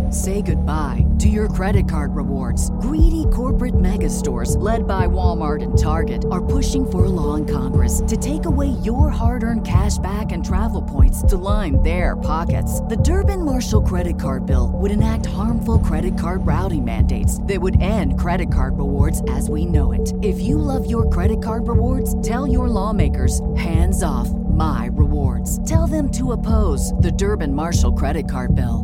Say goodbye to your credit card rewards. Greedy corporate mega stores, led by Walmart and Target, are pushing for a law in Congress to take away your hard-earned cash back and travel points to line their pockets. The Durbin-Marshall credit card bill would enact harmful credit card routing mandates that would end credit card rewards as we know it. If you love your credit card rewards, tell your lawmakers, hands off my rewards. Tell them to oppose the Durbin-Marshall credit card bill.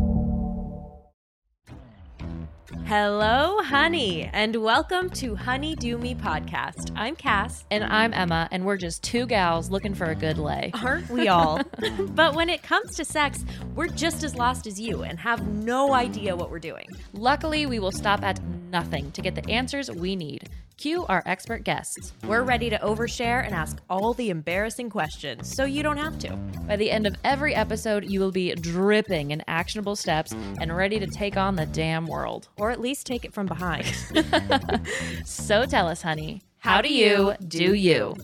Hello, honey, and welcome to Honey Do Me Podcast. I'm Cass. And I'm Emma, and we're just two gals looking for a good lay. Aren't we all? But when it comes to sex, we're just as lost as you and have no idea what we're doing. Luckily, we will stop at nothing to get the answers we need. Cue our expert guests. We're ready to overshare and ask all the embarrassing questions so you don't have to. By the end of every episode, you will be dripping in actionable steps and ready to take on the damn world. Or at least take it from behind. So tell us, honey, how do you do you?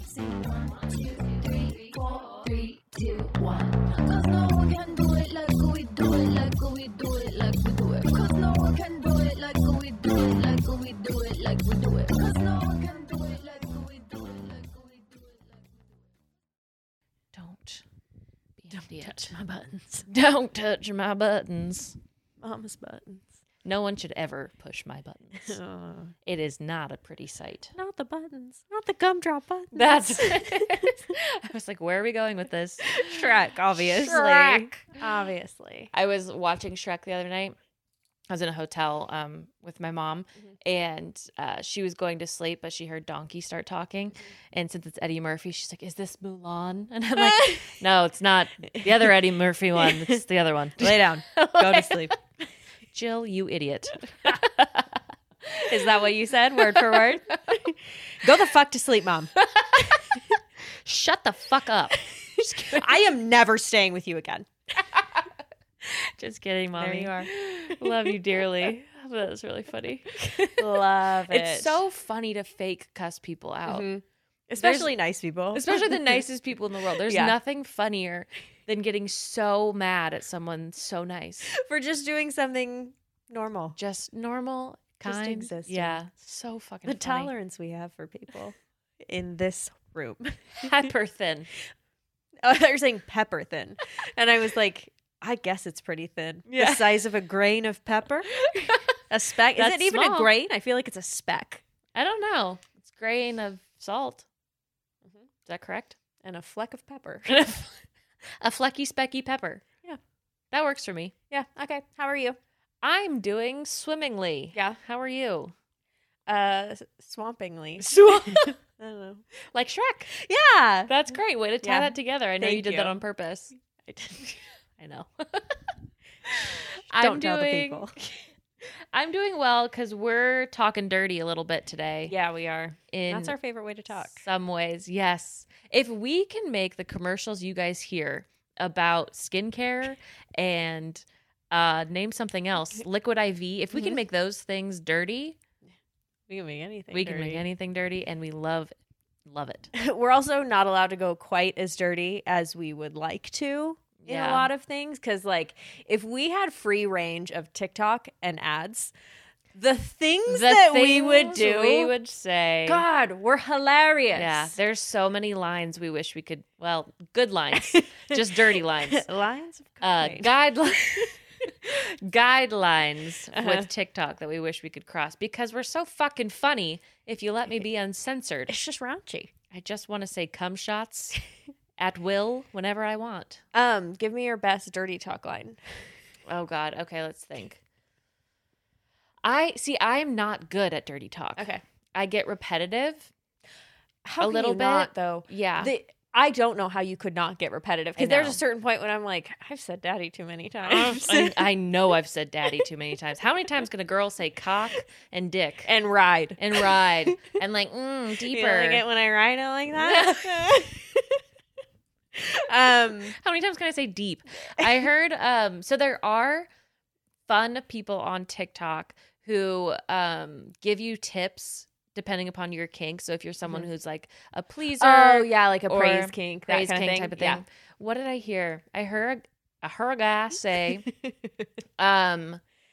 Don't touch my buttons. Don't touch my buttons. Mama's buttons. No one should ever push my buttons. It is not a pretty sight. Not the buttons. Not the gumdrop buttons. That's I was like, where are we going with this? Shrek, obviously. Shrek. Obviously. I was watching Shrek the other night. I was in a hotel with my mom, and she was going to sleep, but she heard Donkey start talking. And since it's Eddie Murphy, she's like, is this Mulan? And I'm like, no, it's not the other Eddie Murphy one. It's the other one. Lay down. Go to sleep. Jill, you idiot. Is that what you said, word for word? Go the fuck to sleep, Mom. Shut the fuck up. I am never staying with you again. Just kidding, Mommy. There you are. Love you dearly. That was really funny. Love it. It's so funny to fake cuss people out. Mm-hmm. Especially nice people. Especially the nicest people in the world. There's Yeah. nothing funnier than getting so mad at someone so nice. For just doing something normal. Just normal, kind. Just existing. Yeah. So fucking The funny. tolerance we have for people in this room. Hyper thin. Oh, they're saying pepper thin. And I was like, I guess it's pretty thin. Yeah. The size of a grain of pepper? A speck? Is That's it even small. a grain? I feel like it's a speck. I don't know. It's a grain of salt. Mhm. Is that correct? And a fleck of pepper. A flecky, specky pepper. Yeah. That works for me. Yeah. Okay. How are you? I'm doing swimmingly. Yeah. How are you? Swampingly. I don't know. Like Shrek. Yeah. That's great. Way to tie Yeah. that together. I know you Thank did that you. on purpose. I did. I know. Don't tell the people. I'm doing well because we're talking dirty a little bit today. Yeah, we are. In That's our favorite way to talk. some ways, yes. If we can make the commercials you guys hear about skincare and name something else, Liquid IV, if we can make those things dirty, We can make anything. we can make anything dirty, and we love it. We're also not allowed to go quite as dirty as we would like to in a Yeah. lot of things. Because, like, if we had free range of TikTok and ads, the things that we would do, we would say, God, we're hilarious. yeah, there's so many lines we wish we could, well, good lines, just dirty lines. Lines of cocaine. Guidelines with TikTok that we wish we could cross because we're so fucking funny. If you let me be uncensored, It's just raunchy. I just want to say cum shots at will whenever I want. Give me your best dirty talk line. Oh God. Okay, let's think. I'm not good at dirty talk. Okay. I get repetitive. How A can little you not, bit, though? Yeah. I don't know how you could not get repetitive I because there's know. a certain point when I'm like, I've said daddy too many times. I know I've said daddy too many times. How many times can a girl say cock and dick and ride. and ride and like You deeper? don't like it when I ride it like that? How many times can I say deep? I heard so there are fun people on TikTok who give you tips depending upon your kink. So if you're someone who's like a pleaser, Oh yeah, like a or praise kink, that praise kind kink of thing. type of thing. Yeah. What did I hear? I heard a guy say,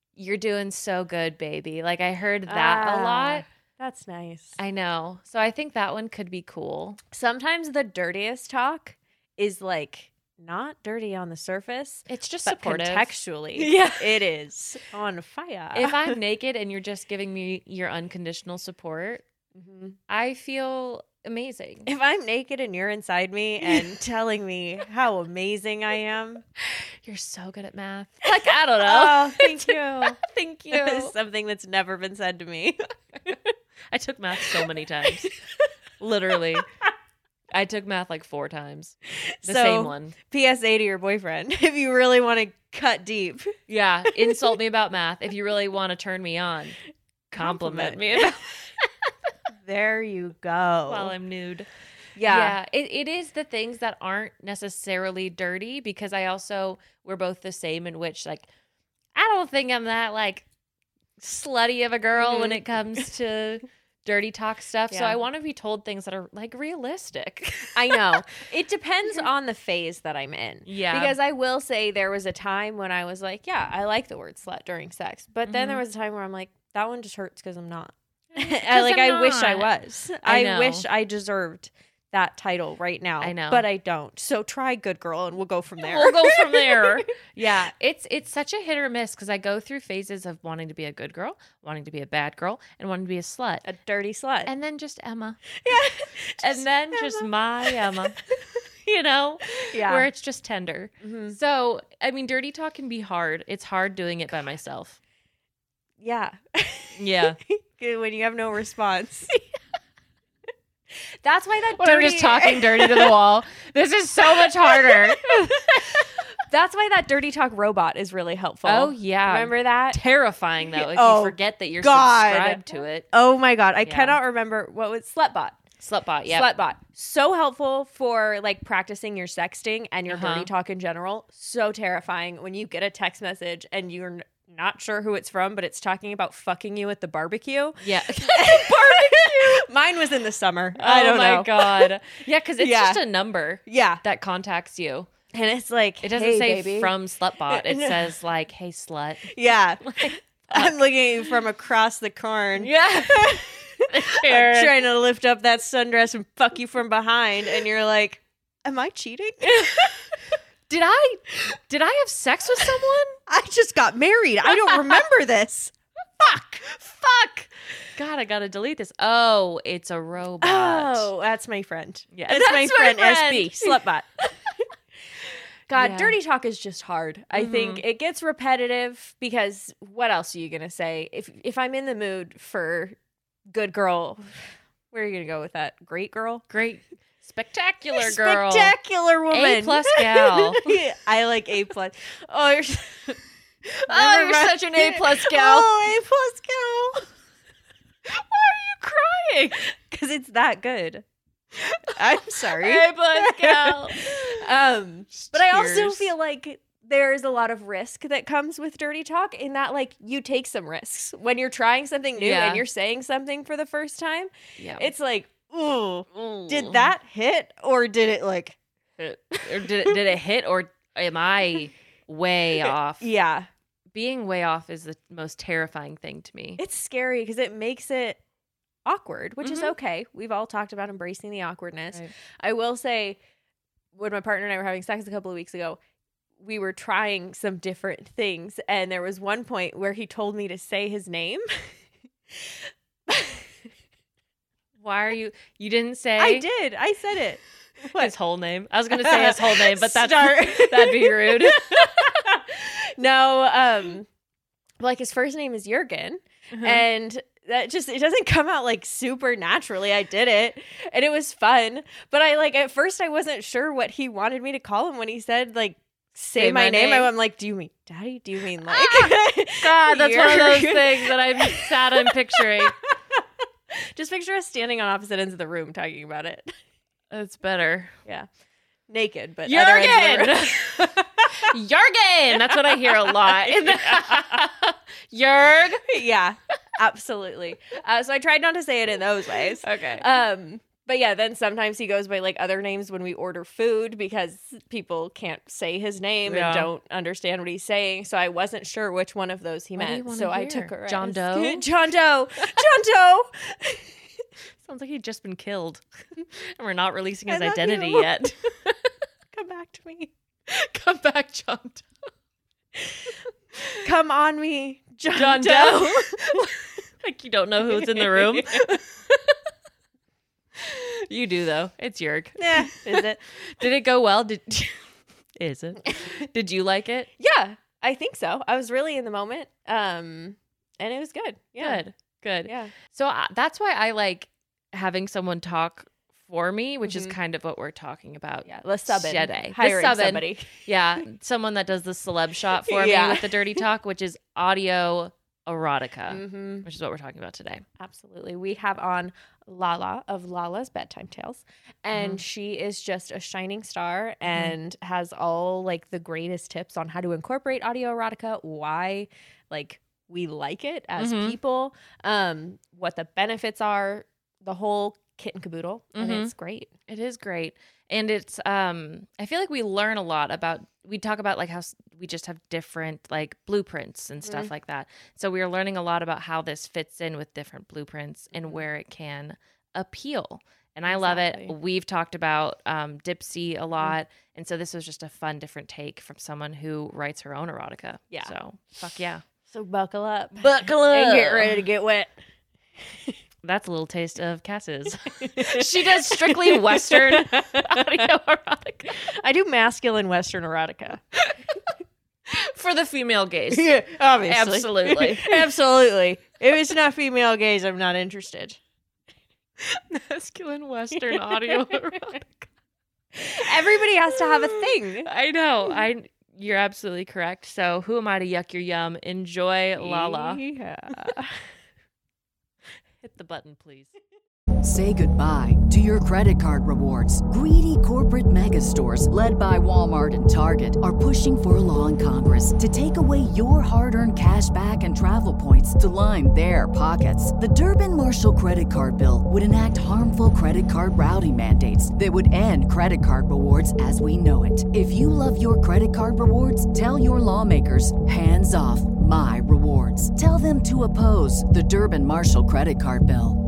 you're doing so good, baby. Like I heard that a lot. That's nice. I know. So I think that one could be cool. Sometimes the dirtiest talk is like not dirty on the surface. It's just but supportive. Contextually, it is on fire. If I'm naked and you're just giving me your unconditional support, I feel amazing. If I'm naked and you're inside me and telling me how amazing I am. You're so good at math. Like, I don't know. Oh, thank you. Thank you. Something that's never been said to me. I took math so many times. Literally. I took math like 4 times. The same one. PSA to your boyfriend. If you really want to cut deep. Yeah. Insult me about math. If you really want to turn me on, compliment me about There you go. while I'm nude. Yeah. It is the things that aren't necessarily dirty, because we're both the same in which, like, I don't think I'm that, like, slutty of a girl when it comes to dirty talk stuff. So I want to be told things that are, like, realistic. I know. It depends on the phase that I'm in. Yeah. Because I will say there was a time when I was like, yeah, I like the word slut during sex. But then there was a time where I'm like, that one just hurts because I'm not. I wish I was. I wish I deserved that title right now. I know. But I don't. So try good girl and we'll go from there. We'll go from there. Yeah. It's such a hit or miss, because I go through phases of wanting to be a good girl, wanting to be a bad girl, and wanting to be a slut. A dirty slut. And then just Emma. Yeah. And then just my Emma. You know? Yeah. Where it's just tender. So, I mean, dirty talk can be hard. It's hard doing it by myself. Yeah. Yeah. When you have no response. That's why that When I'm just talking dirty to the wall. This is so much harder. That's why that dirty talk robot is really helpful. Oh, yeah. Remember that? Terrifying, though, if Oh, you forget that you're God. subscribed to it. Oh my God. I cannot remember what was Slutbot. Slutbot, yeah. Slutbot. So helpful for like practicing your sexting and your dirty talk in general. So terrifying when you get a text message and you're not sure who it's from, but it's talking about fucking you at the barbecue. Yeah. Barbecue. Mine was in the summer. I don't know. Oh my God. Yeah, because it's just a number that contacts you. And it's like, It doesn't hey, say baby. from Slutbot. It says like, hey, slut. Yeah. I'm looking at you from across the corn. Yeah. I'm trying to lift up that sundress and fuck you from behind. And you're like, am I cheating? Did I have sex with someone? I just got married. I don't remember this. Fuck. God, I gotta delete this. Oh, it's a robot. Oh, that's my friend. Yeah, That's my friend, friend. SB, Slutbot. God, Yeah. dirty talk is just hard. I think it gets repetitive because what else are you going to say? If I'm in the mood for good girl, where are you going to go with that? Great girl? Great. Spectacular girl. Spectacular woman. A+ gal. Yeah, I like A+. Oh, you're You're such an A+ gal. Oh, A+ gal. Why are you crying? Because it's that good. I'm sorry. A+ gal. But I also Cheers. feel like there's a lot of risk that comes with dirty talk in that, like, you take some risks when you're trying something new and you're saying something for the first time. Yeah. It's like, ooh, did that hit or did it like Or did it hit, or am I way off? Yeah. Being way off is the most terrifying thing to me. It's scary because it makes it awkward, which is okay. We've all talked about embracing the awkwardness. Right. I will say, when my partner and I were having sex a couple of weeks ago, we were trying some different things. And there was one point where he told me to say his name. Why are you didn't say? I did. I said it. His whole name. I was going to say his whole name, but that'd be rude. No, like his first name is Jurgen. And that just, it doesn't come out like super naturally. I did it and it was fun. But I like, at first I wasn't sure what he wanted me to call him when he said like, say my name. I'm like, do you mean daddy? Do you mean like God, that's one of those Jurgen? things that I'm picturing. Just picture us standing on opposite ends of the room talking about it. That's better. Yeah. Naked, but other ends of the room. Jurgen! That's what I hear a lot. Jurg? Yeah, absolutely. So I tried not to say it in those ways. Okay. But yeah, then sometimes he goes by like other names when we order food because people can't say his name and don't understand what he's saying. So I wasn't sure which one of those he meant. So I took a John Doe? John Doe. John Doe. Sounds like he'd just been killed. And we're not releasing his I love identity you. yet. Come back to me. Come back, John Doe. Come on me, John Doe. Like you don't know who's in the room. You do though. It's Jurg. Yeah, is it? Did it go well? Is it? Did you like it? Yeah, I think so. I was really in the moment. And it was good. Yeah. Good. Yeah. So that's why I like having someone talk for me, which is kind of what we're talking about. Yeah. The subbing. Today. Hiring The subbing. somebody. Yeah. Someone that does the celeb shot for me with the dirty talk, which is audio erotica, which is what we're talking about today. Absolutely. We have on Lala of Lala's Bedtime Tales, and she is just a shining star and has all like the greatest tips on how to incorporate audio erotica, why like we like it as people, what the benefits are, the whole kit and caboodle, and it's great. It is great. And it's I feel like we learn a lot about, we talk about like how we just have different like blueprints and stuff like that. So we are learning a lot about how this fits in with different blueprints and where it can appeal. And I love it. We've talked about Dipsy a lot. And so this was just a fun, different take from someone who writes her own erotica. Yeah. So fuck yeah. So buckle up. Buckle up. And get ready to get wet. That's a little taste of Cass's. She does strictly Western audio erotica. I do masculine Western erotica. For the female gaze. Yeah, obviously. Absolutely. Absolutely. If it's not female gaze, I'm not interested. Masculine Western audio erotica. Everybody has to have a thing. I know. You're absolutely correct. So who am I to yuck your yum? Enjoy Lala. Yeah. Hit the button, please. Say goodbye to your credit card rewards. Greedy corporate mega stores, led by Walmart and Target, are pushing for a law in Congress to take away your hard-earned cash back and travel points to line their pockets. The Durbin-Marshall credit card bill would enact harmful credit card routing mandates that would end credit card rewards as we know it. If you love your credit card rewards, tell your lawmakers, hands off my rewards. Tell them to oppose the Durbin-Marshall credit card bill.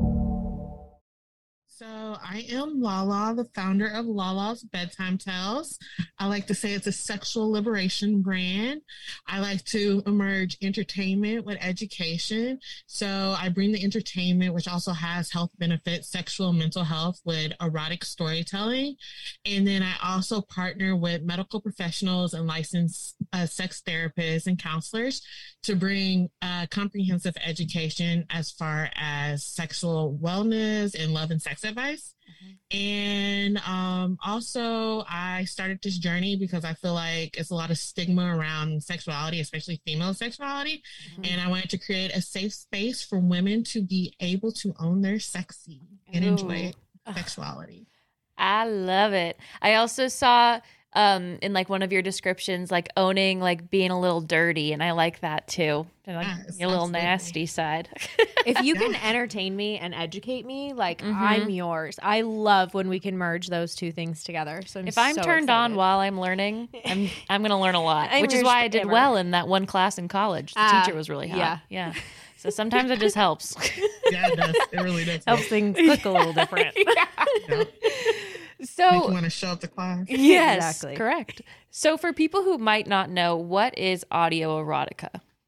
So I am Lala, the founder of Lala's Bedtime Tales. I like to say it's a sexual liberation brand. I like to merge entertainment with education. So I bring the entertainment, which also has health benefits, sexual and mental health, with erotic storytelling. And then I also partner with medical professionals and licensed sex therapists and counselors to bring comprehensive education as far as sexual wellness and love and sex advice. And also I started this journey because I feel like it's a lot of stigma around sexuality, especially female sexuality. And I wanted to create a safe space for women to be able to own their sexy and enjoy sexuality. I love it. I also saw in like one of your descriptions, like owning, like being a little dirty. And I like that too. And like Yes, your little absolutely. nasty side. If you can entertain me and educate me, like I'm yours. I love when we can merge those two things together. So If I'm so turned on excited. while I'm learning, I'm going to learn a lot, I'm which is your why I did spammer. well in that one class in college. The teacher was really hot. Yeah. So sometimes it just helps. Yeah, it does. It really does. helps things click a little different. Yeah. Make you So want to show up to class. yes, Exactly. correct. So for people who might not know, what is audio erotica?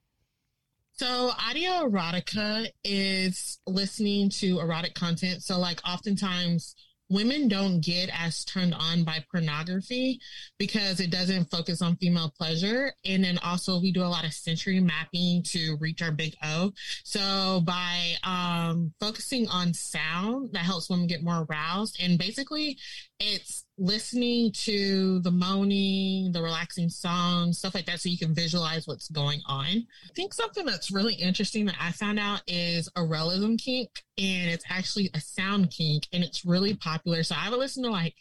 So audio erotica is listening to erotic content. So like oftentimes women don't get as turned on by pornography because it doesn't focus on female pleasure. And then also we do a lot of sensory mapping to reach our big O. So by focusing on sound, that helps women get more aroused. And basically it's listening to the moaning, the relaxing songs, stuff like that, so you can visualize what's going on. I think something that's really interesting that I found out is a realism kink, and it's actually a sound kink, and it's really popular. So I would listen to like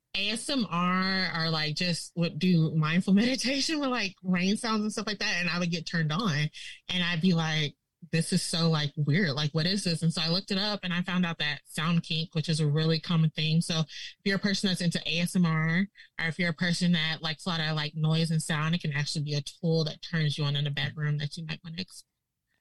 ASMR or like just would do mindful meditation with like rain sounds and stuff like that, and I would get turned on, and I'd be like, this is so like weird. Like, what is this? And so I looked it up and I found out that sound kink, which is a really common thing. So if you're a person that's into ASMR, or if you're a person that likes a lot of like noise and sound, it can actually be a tool that turns you on in the bedroom that you might want to explore.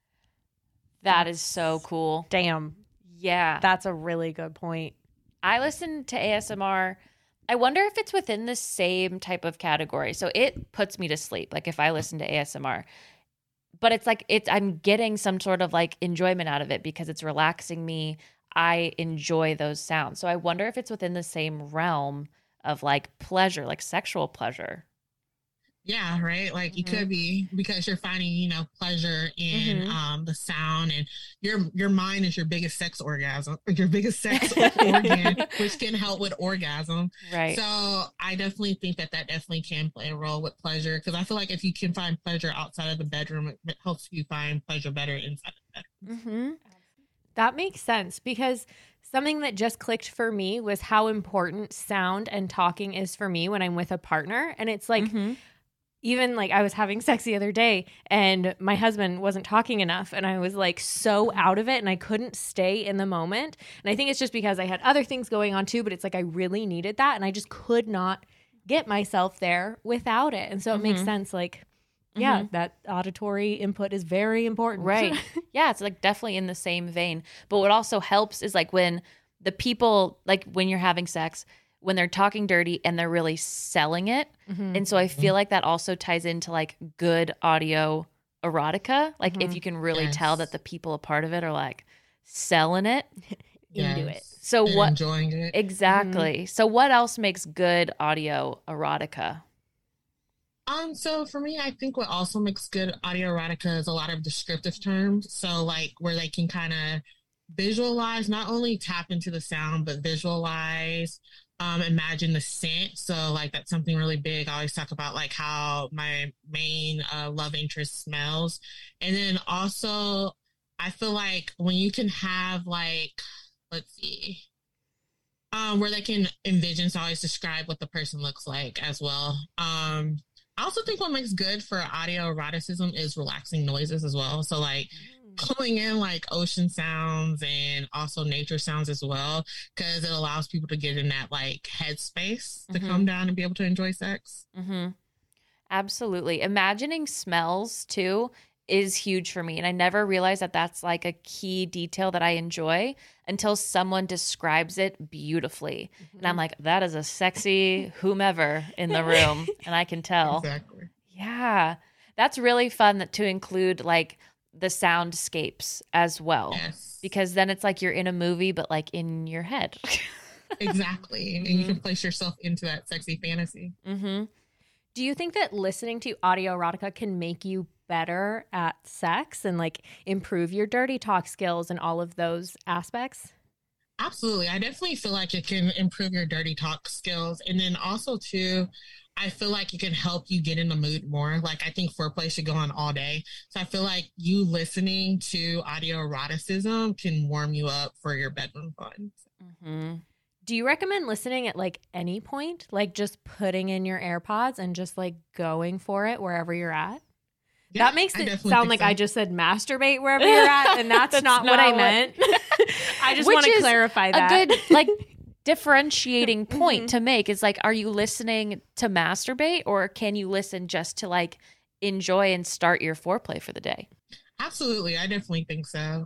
That is so cool. Damn. Yeah. That's a really good point. I listen to ASMR. I wonder if it's within the same type of category. So it puts me to sleep, like if I listen to ASMR. But it's like I'm getting some sort of like enjoyment out of it because it's relaxing me. I enjoy those sounds. So I wonder if it's within the same realm of like pleasure, like sexual pleasure. Yeah, right. Like you could be, because you're finding, you know, pleasure in the sound, and your mind is your biggest sex orgasm, your biggest sex organ, which can help with orgasm. Right. So I definitely think that definitely can play a role with pleasure, because I feel like if you can find pleasure outside of the bedroom, it helps you find pleasure better inside the bedroom. That makes sense, because something that just clicked for me was how important sound and talking is for me when I'm with a partner. And it's like, even like I was having sex the other day and my husband wasn't talking enough, and I was like so out of it and I couldn't stay in the moment. And I think it's just because I had other things going on too, but it's like I really needed that and I just could not get myself there without it. And so it makes sense, like, yeah, that auditory input is very important. Right. Yeah, it's like definitely in the same vein. But what also helps is like when the people, like when you're having sex, when they're talking dirty and they're really selling it. And so I feel like that also ties into like good audio erotica. Like if you can really tell that the people a part of it are like selling it into it. So They're what enjoying it. exactly. So what else makes good audio erotica? So for me, I think what also makes good audio erotica is a lot of descriptive terms. So like where they can kind of visualize, not only tap into the sound, but visualize, imagine the scent. So like that's something really big. I always talk about like how my main love interest smells. And then also I feel like when you can have like, let's see, where they can envision, so I always describe what the person looks like as well. I also think what makes good for audio eroticism is relaxing noises as well. So like pulling in like ocean sounds and also nature sounds as well, because it allows people to get in that like headspace to come down and be able to enjoy sex. Absolutely. Imagining smells too is huge for me. And I never realized that that's like a key detail that I enjoy until someone describes it beautifully. And I'm like, that is a sexy whomever in the room. And I can tell. Exactly. Yeah. That's really fun to include like the soundscapes as well. Yes. Because then it's like you're in a movie, but like in your head. Exactly. And you can place yourself into that sexy fantasy. Do you think that listening to audio erotica can make you better at sex and like improve your dirty talk skills and all of those aspects? Absolutely. I definitely feel like it can improve your dirty talk skills. And then also too, I feel like it can help you get in the mood more. Like I think foreplay should go on all day. So I feel like you listening to audio eroticism can warm you up for your bedroom fun. Do you recommend listening at like any point? Like just putting in your AirPods and just like going for it wherever you're at? Yeah, that makes I it definitely sound think like so. I just said masturbate wherever you're at, and that's not what I meant. I just Which want to is clarify that. A good like differentiating point to make is like, are you listening to masturbate, or can you listen just to like enjoy and start your foreplay for the day? Absolutely. I definitely think so.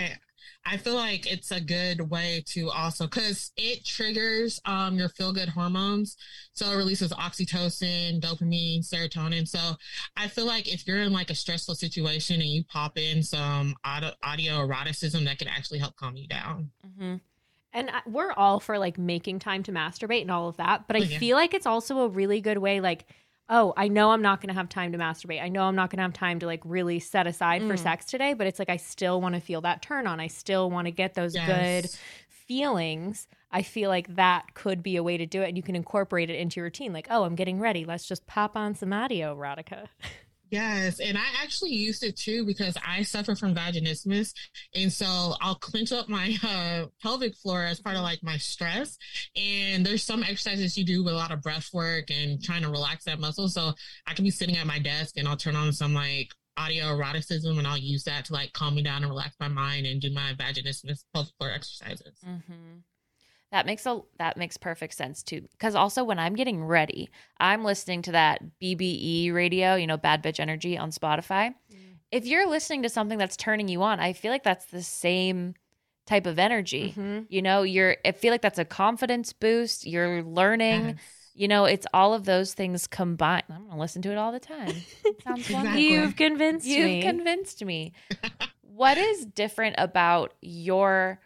I feel like it's a good way to also, because it triggers your feel-good hormones. So it releases oxytocin, dopamine, serotonin. So I feel like if you're in like a stressful situation and you pop in some audio eroticism, that could actually help calm you down. And we're all for like making time to masturbate and all of that. But I feel like it's also a really good way, like, oh, I know I'm not going to have time to masturbate. I know I'm not going to have time to like really set aside for sex today, but it's like I still want to feel that turn on. I still want to get those good feelings. I feel like that could be a way to do it. And you can incorporate it into your routine. Like, oh, I'm getting ready. Let's just pop on some audio erotica. Yes, and I actually used it too because I suffer from vaginismus, and so I'll clench up my pelvic floor as part of like my stress. And there's some exercises you do with a lot of breath work and trying to relax that muscle. So I can be sitting at my desk and I'll turn on some like audio eroticism, and I'll use that to like calm me down and relax my mind and do my vaginismus pelvic floor exercises. Mm-hmm. That makes perfect sense too. Because also when I'm getting ready, I'm listening to that BBE radio, you know, Bad Bitch Energy on Spotify. If you're listening to something that's turning you on, I feel like that's the same type of energy. You know, I feel like that's a confidence boost. You're learning. Yes. You know, it's all of those things combined. I'm going to listen to it all the time. It sounds Exactly. wonderful. You've convinced me. You've convinced me. What is different about your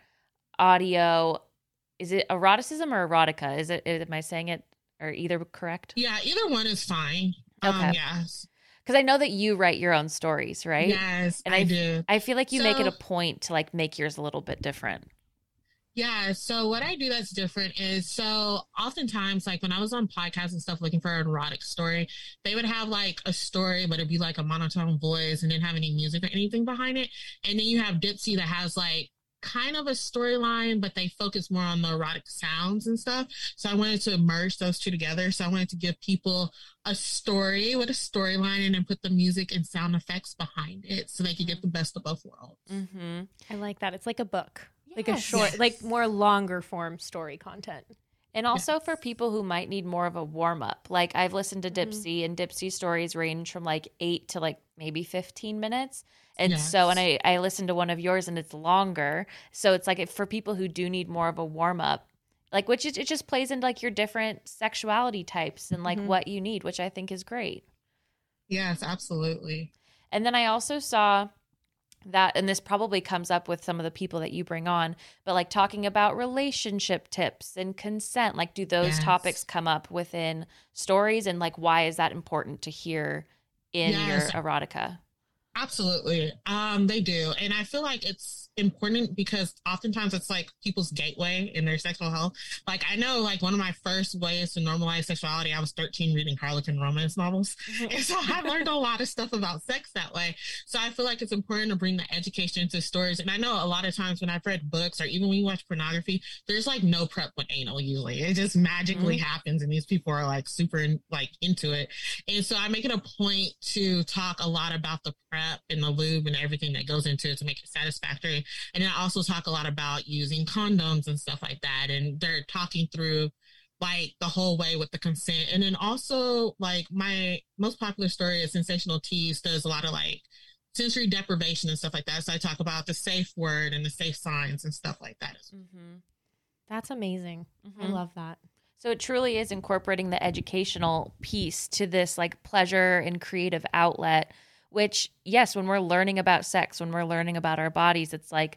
audio? Is it eroticism or erotica? Am I saying it or either correct? Yeah, either one is fine. Okay. Yes. Because I know that you write your own stories, right? Yes, And I do. I feel like you make it a So- point to like make yours a little bit different. Yeah, so what I do that's different is, so oftentimes, like when I was on podcasts and stuff looking for an erotic story, they would have like a story, but it'd be like a monotone voice and didn't have any music or anything behind it. And then you have Dipsea that has like kind of a storyline, but they focus more on the erotic sounds and stuff. So I wanted to merge those two together. So I wanted to give people a story with a storyline and then put the music and sound effects behind it so they could get the best of both worlds. Mm-hmm. I like that. It's like a book, like a Yes. short, Yes. like more longer form story content. And also for people who might need more of a warm up. Like I've listened to Mm-hmm. Dipsea, and Dipsea stories range from like 8 to like maybe 15 minutes. And Yes. so, and I listened to one of yours and it's longer. So it's like for people who do need more of a warm up, like it just plays into like your different sexuality types and like Mhm. what you need, which I think is great. Yes, absolutely. And then I also saw that, and this probably comes up with some of the people that you bring on, but like talking about relationship tips and consent, like do those Yes. topics come up within stories, and like why is that important to hear in Yes. your erotica? Absolutely. They do. And I feel like it's important because oftentimes it's like people's gateway in their sexual health. Like I know like one of my first ways to normalize sexuality, I was 13 reading Harlequin romance novels. And so I learned a lot of stuff about sex that way. So I feel like it's important to bring the education into stories. And I know a lot of times when I've read books or even when you watch pornography, there's like no prep with anal usually. It just magically happens and these people are like super like into it. And so I make it a point to talk a lot about the prep and the lube and everything that goes into it to make it satisfactory. And then I also talk a lot about using condoms and stuff like that. And they're talking through like the whole way with the consent. And then also like my most popular story is Sensational Tease does a lot of like sensory deprivation and stuff like that. So I talk about the safe word and the safe signs and stuff like that. Mm-hmm. That's amazing. I love that. So it truly is incorporating the educational piece to this like pleasure and creative outlet, which, yes, when we're learning about sex, when we're learning about our bodies, it's like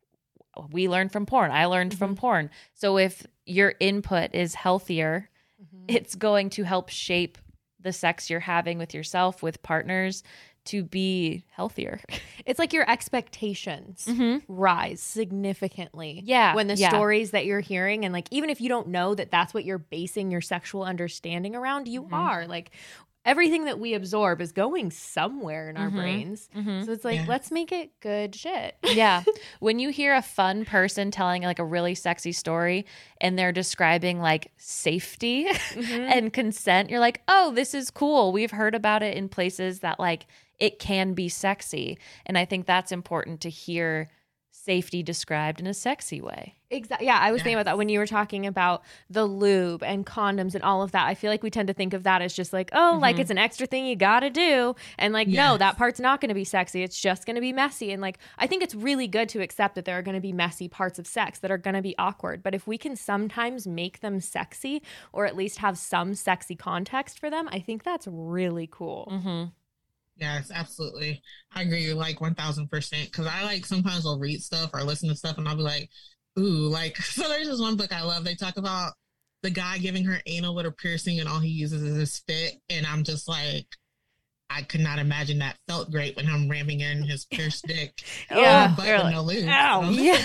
we learn from porn. I learned from porn. So if your input is healthier, it's going to help shape the sex you're having with yourself, with partners, to be healthier. It's like your expectations rise significantly. Yeah, When the yeah. stories that you're hearing, and like, even if you don't know that that's what you're basing your sexual understanding around, you are like, everything that we absorb is going somewhere in our brains. So it's like, Yeah. let's make it good shit. Yeah. When you hear a fun person telling like a really sexy story and they're describing like safety and consent, you're like, oh, this is cool. We've heard about it in places that like it can be sexy. And I think that's important to hear safety described in a sexy way. Exactly. Yeah, I was thinking about that when you were talking about the lube and condoms and all of that. I feel like we tend to think of that as just like, oh, like it's an extra thing you got to do. And like, no, Yes. that part's not going to be sexy. It's just going to be messy. And like, I think it's really good to accept that there are going to be messy parts of sex that are going to be awkward. But if we can sometimes make them sexy, or at least have some sexy context for them, I think that's really cool. Yes, absolutely. I agree like 1000%. Because I like sometimes will read stuff or listen to stuff and I'll be like, ooh, like, so there's this one book I love. They talk about the guy giving her anal with a piercing and all he uses is his spit. And I'm just like, I could not imagine that felt great when I'm ramming in his pierced dick. Yeah. But You're with like, no lube. Ow. So- Yeah.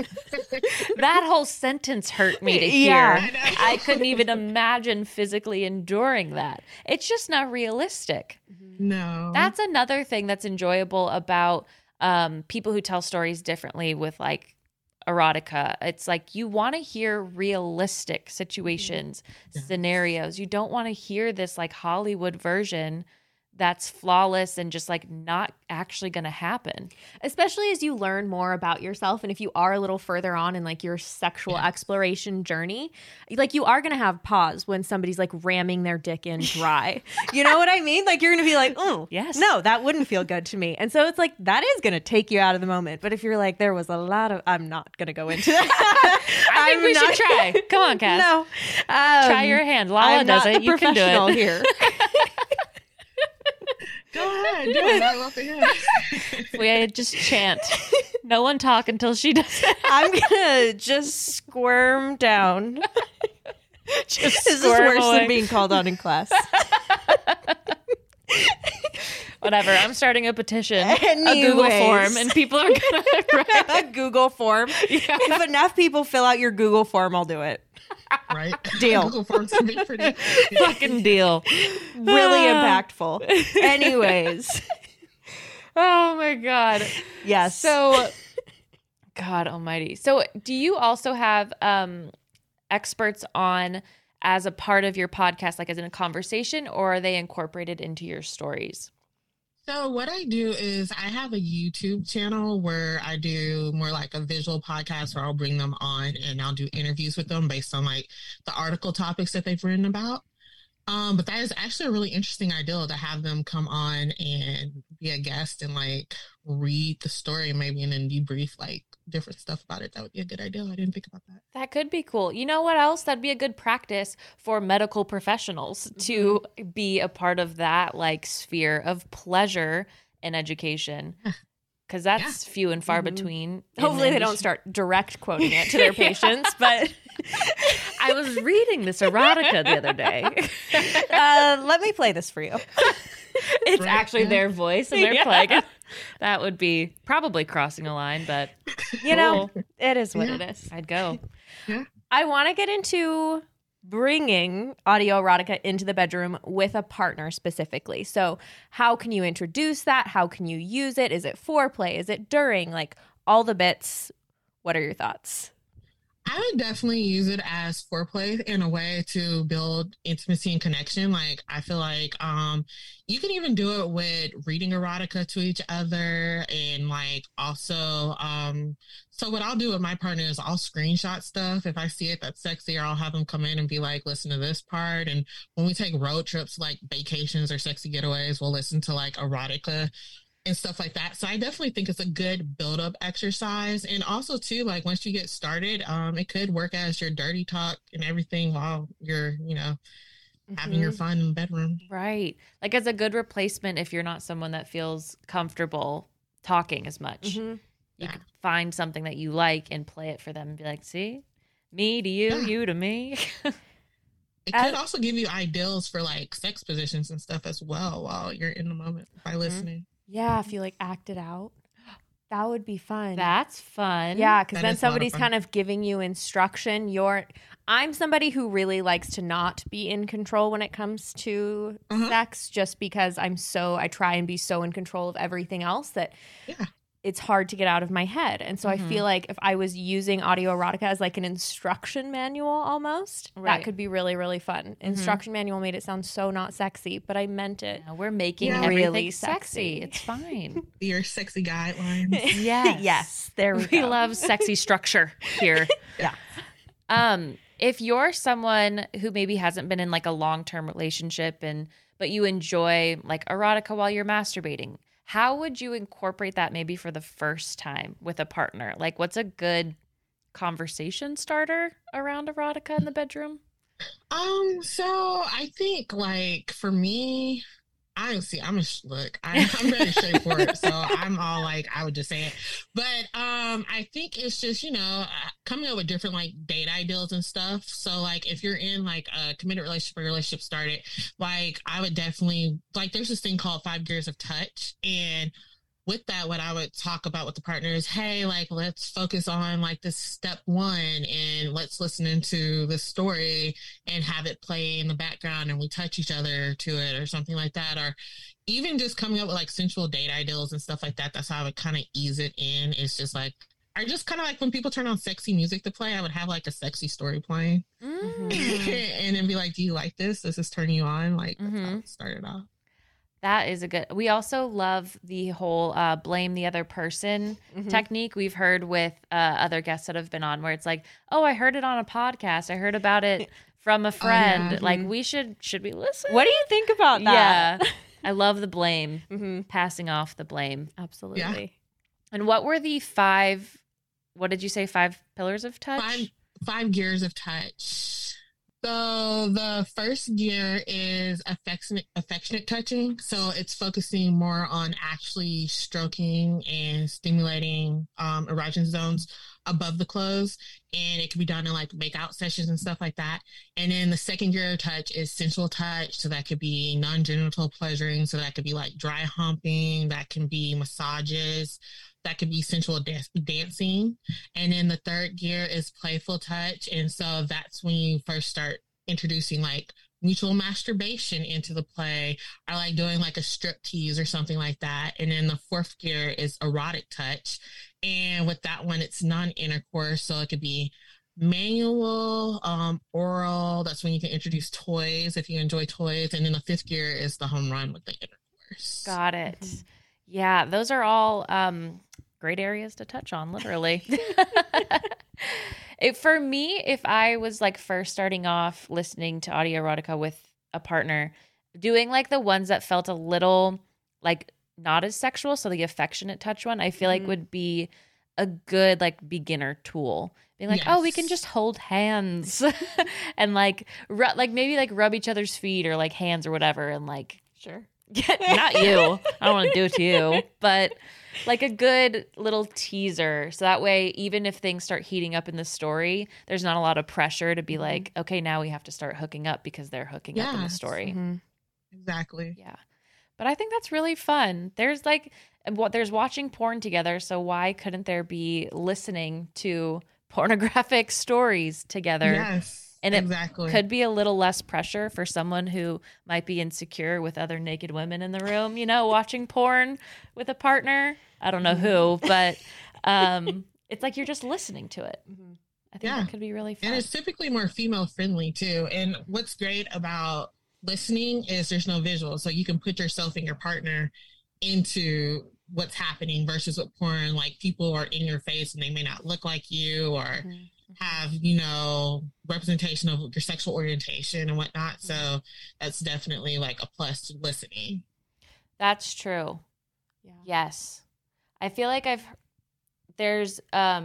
That whole sentence hurt me to Yeah. hear. I know. I couldn't even imagine physically enduring that. It's just not realistic. No. That's another thing that's enjoyable about people who tell stories differently with like erotica. It's like you want to hear realistic situations, Yes. scenarios. You don't want to hear this like Hollywood version that's flawless and just like not actually going to happen. Especially as you learn more about yourself. And if you are a little further on in like your sexual exploration journey, like you are going to have pause when somebody's like ramming their dick in dry. You know what I mean? Like you're going to be like, oh, yes, no, that wouldn't feel good to me. And so it's like, that is going to take you out of the moment. But if you're like, there was a lot of, I'm not going to go into that. I think we should try. Come on, Cass. No. Try your hand. Lala does it. You can do it. Here. Go ahead, do it. I love to hear it. We just chant. No one talk until she does it. I'm gonna just squirm down. Just This is worse than being called on in class. Whatever. I'm starting a petition, a Google Anyways. form, and people are gonna write. A Google form. Yeah. If enough people fill out your Google form, I'll do it. Right? Deal. Google Forms can be pretty. Fucking deal. Really impactful. Anyways. Oh my God. Yes. So, God almighty. So do you also have experts on as a part of your podcast, like as in a conversation, or are they incorporated into your stories? So what I do is I have a YouTube channel where I do more like a visual podcast where I'll bring them on and I'll do interviews with them based on like the article topics that they've written about. But that is actually a really interesting idea to have them come on and be a guest and like read the story maybe and then debrief like different stuff about it. That would be a good idea. I didn't think about that. That could be cool. You know what else? That'd be a good practice for medical professionals to be a part of that like sphere of pleasure and education. Because that's few and far between. hopefully they don't start direct quoting it to their patients, but I was reading this erotica the other day. let me play this for you. It's Right, actually yeah. their voice and they're playing it. That would be probably crossing a line, but You know, cool. it is what Yeah. it is. I'd go. I want to get into bringing audio erotica into the bedroom with a partner specifically. So how can you introduce that? How can you use it? Is it foreplay? Is it during? Like all the bits. What are your thoughts? I would definitely use it as foreplay in a way to build intimacy and connection. Like I feel like you can even do it with reading erotica to each other and like also so what I'll do with my partner is I'll screenshot stuff if I see it that's sexy, or I'll have them come in and be like, listen to this part. And when we take road trips like vacations or sexy getaways, we'll listen to like erotica and stuff like that. So I definitely think it's a good build-up exercise. And also too, like once you get started, it could work as your dirty talk and everything while you're, you know, having your fun in the bedroom. Right. Like as a good replacement if you're not someone that feels comfortable talking as much. You Yeah. could find something that you like and play it for them and be like, see, me to you, Yeah. you to me. It could also give you ideals for like sex positions and stuff as well while you're in the moment by listening. Yeah, if you like act it out. That would be fun. That's fun. Yeah, because That then is a lot of somebody's fun. kind of giving you instruction. I'm somebody who really likes to not be in control when it comes to sex, just because I try and be so in control of everything else that Yeah. it's hard to get out of my head. And so I feel like if I was using audio erotica as like an instruction manual almost, Right. that could be really, really fun. Instruction manual made it sound so not sexy, but I meant it. No, we're making Yeah. everything Really sexy. sexy. It's fine. Your sexy guidelines. Yes. Yes, there we We go. love sexy structure here. Yeah. If you're someone who maybe hasn't been in like a long-term relationship but you enjoy like erotica while you're masturbating, how would you incorporate that maybe for the first time with a partner? Like what's a good conversation starter around erotica in the bedroom? So I think like for me, I'm very straightforward. So I'm all like, I would just say it. But I think it's just, you know, coming up with different like date ideals and stuff. So like if you're in like a committed relationship or relationship started, like I would definitely like there's this thing called 5 Gears of Touch. And with that, what I would talk about with the partner is, hey, like, let's focus on like this step 1 and let's listen into the story and have it play in the background and we touch each other to it or something like that. Or even just coming up with like sensual date ideals and stuff like that. That's how I would kind of ease it in. It's just like, I just kind of like when people turn on sexy music to play, I would have like a sexy story playing and then be like, do you like this? Does this turn you on? Like, that's how it started off. That is a good. We also love the whole blame the other person technique. We've heard with other guests that have been on where it's like, oh, I heard it on a podcast. I heard about it from a friend. yeah. Like we should we listen? What do you think about that? Yeah. I love the blame, passing off the blame. Absolutely. Yeah. And what were the 5, what did you say, 5 pillars of touch? Five gears of touch. So the first gear is affectionate touching. So it's focusing more on actually stroking and stimulating erogenous zones above the clothes. And it can be done in like make-out sessions and stuff like that. And then the second gear of touch is sensual touch. So that could be non-genital pleasuring. So that could be like dry humping. That can be massages. That could be sensual dancing. And then the third gear is playful touch. And so that's when you first start introducing like mutual masturbation into the play, or like doing like a strip tease or something like that. And then the fourth gear is erotic touch. And with that one, it's non-intercourse. So it could be manual, oral. That's when you can introduce toys if you enjoy toys. And then the fifth gear is the home run with the intercourse. Got it. Yeah, those are all great areas to touch on, literally. For me, if I was like first starting off listening to audio erotica with a partner, doing like the ones that felt a little like not as sexual, so the affectionate touch one, I feel like would be a good like beginner tool. Being like, oh, we can just hold hands and like maybe like rub each other's feet or like hands or whatever, and like Sure. not you. I don't want to do it to you, but like a good little teaser. So that way, even if things start heating up in the story, there's not a lot of pressure to be like, okay, now we have to start hooking up because they're hooking up in the story. Exactly. Yeah. But I think that's really fun. There's like, there's watching porn together. So why couldn't there be listening to pornographic stories together? Yes. And it exactly. could be a little less pressure for someone who might be insecure with other naked women in the room, you know, watching porn with a partner. I don't know who, but it's like you're just listening to it. I think that could be really fun. And it's typically more female friendly too. And what's great about listening is there's no visual. So you can put yourself and your partner into what's happening versus with porn. Like people are in your face and they may not look like you or have, you know, representation of your sexual orientation and whatnot. So that's definitely like a plus to listening. That's true. Yeah. Yes. I feel like there's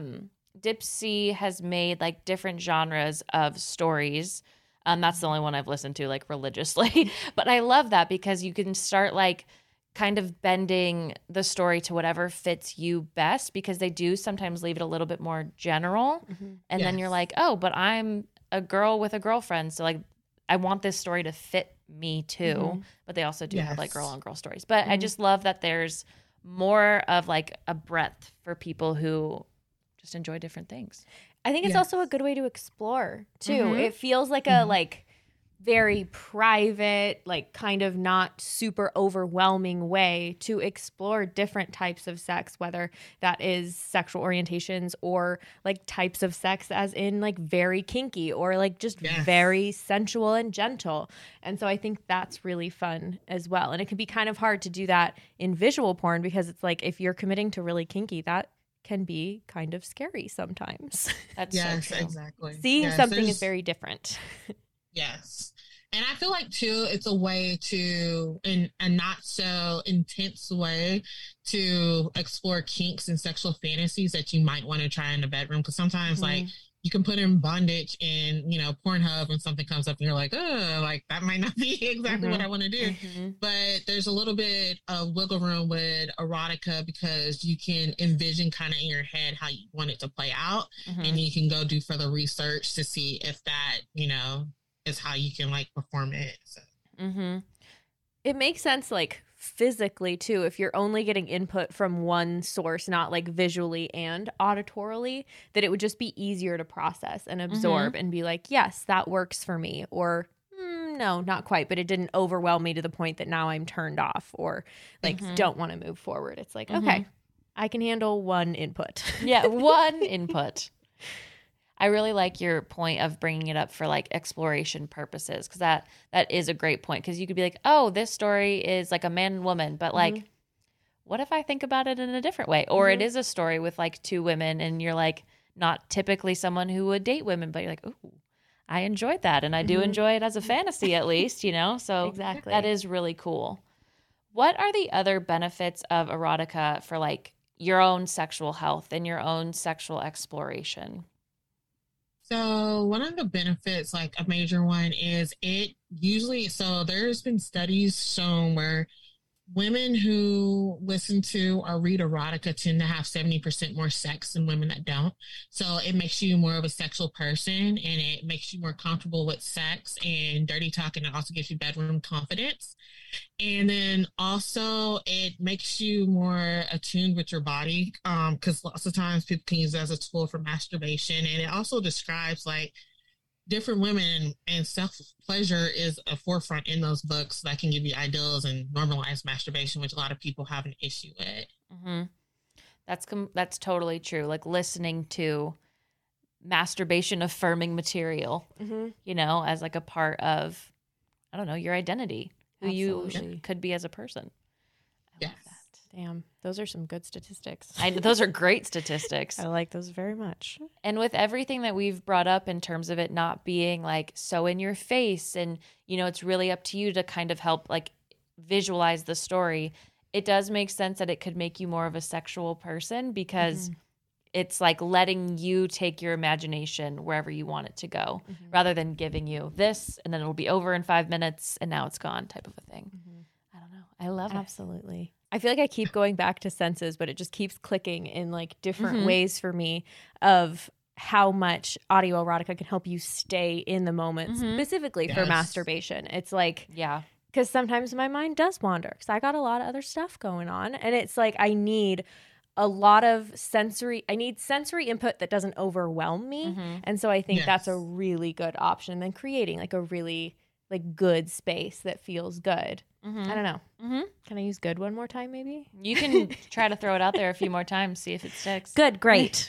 Dipsea has made like different genres of stories. That's the only one I've listened to like religiously, but I love that because you can start like kind of bending the story to whatever fits you best, because they do sometimes leave it a little bit more general. And then you're like, oh, but I'm a girl with a girlfriend. So like, I want this story to fit me too. But they also do have like girl on girl stories. But I just love that there's more of like a breadth for people who just enjoy different things. I think it's also a good way to explore too. It feels like a very private, like kind of not super overwhelming way to explore different types of sex, whether that is sexual orientations or like types of sex as in like very kinky or like just very sensual and gentle. And so I think that's really fun as well. And it can be kind of hard to do that in visual porn because it's like if you're committing to really kinky, that can be kind of scary sometimes. That's so true. Exactly. Seeing something is very different. Yes. And I feel like, too, it's a way to, in a not so intense way, to explore kinks and sexual fantasies that you might want to try in the bedroom. Because sometimes, like, you can put in bondage in, you know, Pornhub and something comes up and you're like, oh, like, that might not be exactly what I want to do. But there's a little bit of wiggle room with erotica because you can envision kind of in your head how you want it to play out. And you can go do further research to see if that, you know, is how you can like perform it. So. It makes sense like physically too if you're only getting input from one source, not like visually and auditorily, that it would just be easier to process and absorb and be like, yes, that works for me, or no, not quite, but it didn't overwhelm me to the point that now I'm turned off or like don't want to move forward. It's like, okay, I can handle one input. One input. I really like your point of bringing it up for like exploration purposes, because that is a great point, because you could be like, oh, this story is like a man and woman, but like, what if I think about it in a different way? Or it is a story with like two women, and you're like not typically someone who would date women, but you're like, oh, I enjoyed that, and I do enjoy it as a fantasy at least, you know? So Exactly. that is really cool. What are the other benefits of erotica for like your own sexual health and your own sexual exploration? So one of the benefits, like a major one, is it usually, so there's been studies shown where women who listen to or read erotica tend to have 70% more sex than women that don't. So it makes you more of a sexual person, and it makes you more comfortable with sex and dirty talk, and it also gives you bedroom confidence. And then also it makes you more attuned with your body, because lots of times people can use it as a tool for masturbation. And it also describes like different women, and self-pleasure is a forefront in those books that can give you ideals and normalize masturbation, which a lot of people have an issue with. That's totally true. Like listening to masturbation affirming material, you know, as like a part of, I don't know, your identity, who you could be as a person. I love that. Damn, those are some good statistics. Those are great statistics. I like those very much. And with everything that we've brought up in terms of it not being like so in your face, and, you know, it's really up to you to kind of help like visualize the story. It does make sense that it could make you more of a sexual person, because it's like letting you take your imagination wherever you want it to go, rather than giving you this and then it'll be over in 5 minutes and now it's gone type of a thing. I don't know. I love it. Absolutely. I feel like I keep going back to senses, but it just keeps clicking in like different ways for me of how much audio erotica can help you stay in the moment, specifically for masturbation. It's like, because sometimes my mind does wander because I got a lot of other stuff going on, and it's like I need a lot of sensory input that doesn't overwhelm me. And so I think that's a really good option than creating like a really like good space that feels good. I don't know. Can I use good one more time maybe? You can try to throw it out there a few more times, see if it sticks. Good, great.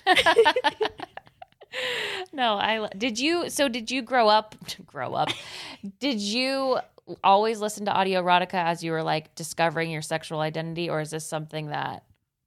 No, did you grow up? Did you always listen to audio erotica as you were like discovering your sexual identity, or is this something that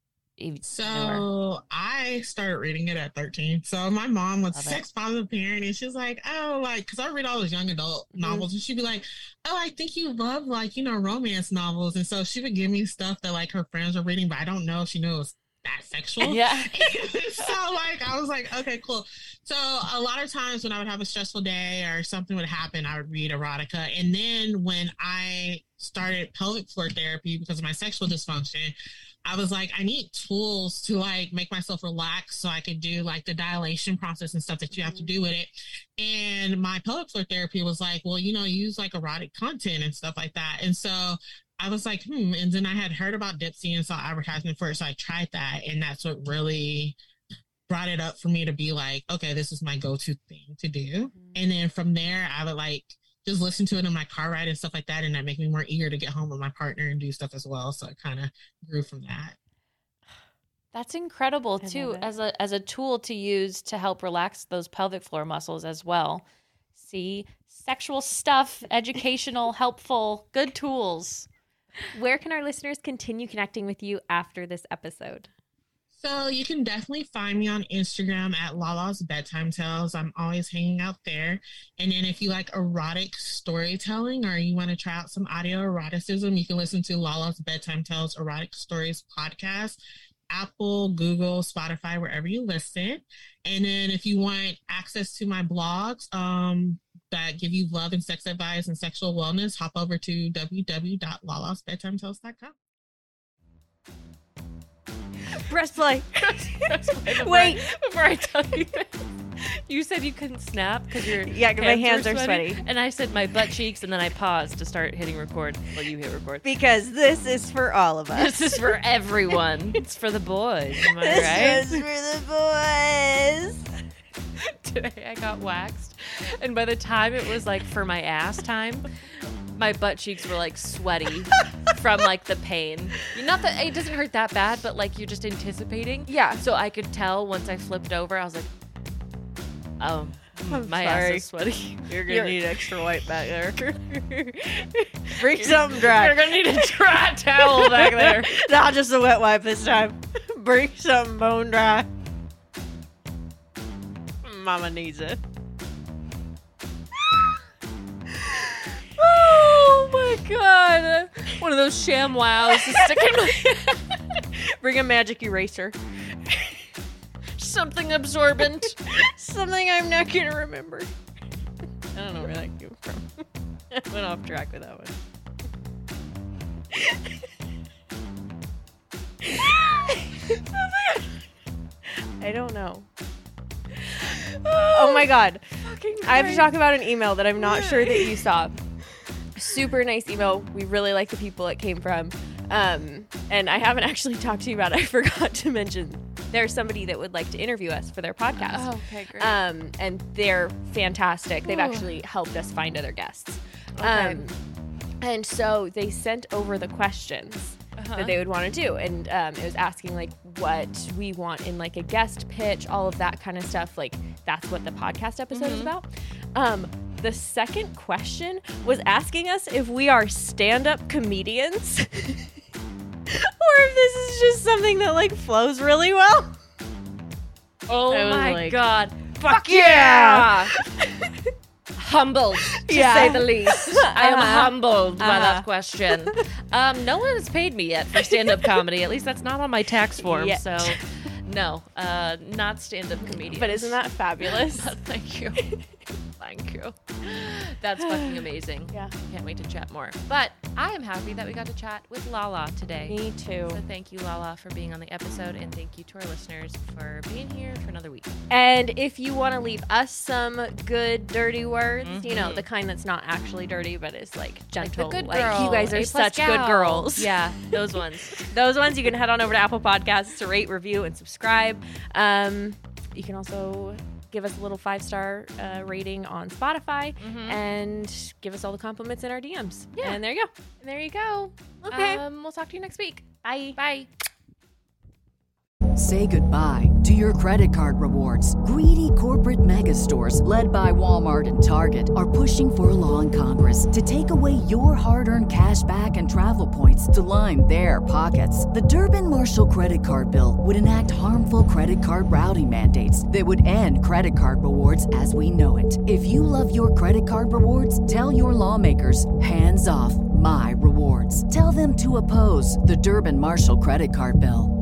So I started reading it at 13. So my mom was a sex positive parent, and she's like, oh, like, because I read all those young adult novels, and she'd be like, oh, I think you love like, you know, romance novels. And so she would give me stuff that like her friends were reading, but I don't know if she knew it was that sexual. Yeah. So like, I was like, okay, cool. So a lot of times when I would have a stressful day or something would happen, I would read erotica. And then when I started pelvic floor therapy because of my sexual dysfunction, I was like, I need tools to like make myself relax so I could do like the dilation process and stuff that you have to do with it. And my pelvic floor therapy was like, well, you know, use like erotic content and stuff like that. And so I was like, and then I had heard about Dipsy and saw advertisement for it. So I tried that. And that's what really brought it up for me to be like, okay, this is my go-to thing to do. And then from there, I would like just listen to it in my car ride and stuff like that. And that made me more eager to get home with my partner and do stuff as well. So it kind of grew from that. That's incredible too, as a tool to use to help relax those pelvic floor muscles as well. See, sexual stuff, educational, helpful, good tools. Where can our listeners continue connecting with you after this episode? So you can definitely find me on Instagram at Lala's Bedtime Tales. I'm always hanging out there. And then if you like erotic storytelling or you want to try out some audio eroticism, you can listen to Lala's Bedtime Tales Erotic Stories podcast, Apple, Google, Spotify, wherever you listen. And then if you want access to my blogs that give you love and sex advice and sexual wellness, hop over to www.lalasbedtimetales.com. Press play. Wait, before I tell you this, you said you couldn't snap because your my hands are sweaty. And I said my butt cheeks, and then I paused to start hitting record while you hit record. Because this is for all of us. This is for everyone. It's for the boys. Am I right? This is for the boys. Today I got waxed, and by the time it was like for my ass time, my butt cheeks were like sweaty from like the pain. Not that it doesn't hurt that bad, but like you're just anticipating. Yeah. So I could tell once I flipped over, I was like, Oh, I'm my sorry. ass is sweaty. You're gonna need extra white back there. Bring something dry. You're gonna need a dry towel back there. Not just a wet wipe this time. Bring something bone dry. Mama needs it. Oh my god. One of those ShamWows to stick in my head. Bring a magic eraser. Something absorbent. Something I'm not gonna remember. I don't know where that came from. I went off track with that one. I don't know. Oh my god. I have to talk about an email that I'm not sure that you saw. Super nice email. We really like the people it came from. And I haven't actually talked to you about it. I forgot to mention there's somebody that would like to interview us for their podcast. Oh, okay, great. And they're fantastic. They've Ooh. actually helped us find other guests. Okay. And so they sent over the questions that they would want to do. And it was asking like what we want in like a guest pitch, all of that kind of stuff. Like that's what the podcast episode is about. The second question was asking us if we are stand-up comedians or if this is just something that like flows really well. Oh I was my like, god. Fuck yeah! Humbled, to say the least. I am humbled by that question. No one has paid me yet for stand-up comedy. At least that's not on my tax form. Yet. So, no, not stand-up comedian. But isn't that fabulous? Thank you. Thank you. That's fucking amazing. Yeah. Can't wait to chat more. But I am happy that we got to chat with Lala today. Me too. So thank you, Lala, for being on the episode, and thank you to our listeners for being here for another week. And if you want to leave us some good dirty words, you know, the kind that's not actually dirty, but is like gentle. Like the good like, girl, you guys are A+ such gal. good girls. Yeah, those ones. Those ones, you can head on over to Apple Podcasts to rate, review, and subscribe. You can also give us a little 5-star rating on Spotify and give us all the compliments in our DMs. Yeah. And there you go. There you go. Okay. We'll talk to you next week. Bye. Bye. Say goodbye to your credit card rewards. Greedy corporate mega stores, led by Walmart and Target, are pushing for a law in Congress to take away your hard-earned cash back and travel points to line their pockets. The Durbin-Marshall credit card bill would enact harmful credit card routing mandates that would end credit card rewards as we know it. If you love your credit card rewards, tell your lawmakers, hands off my rewards. Tell them to oppose the Durbin-Marshall credit card bill.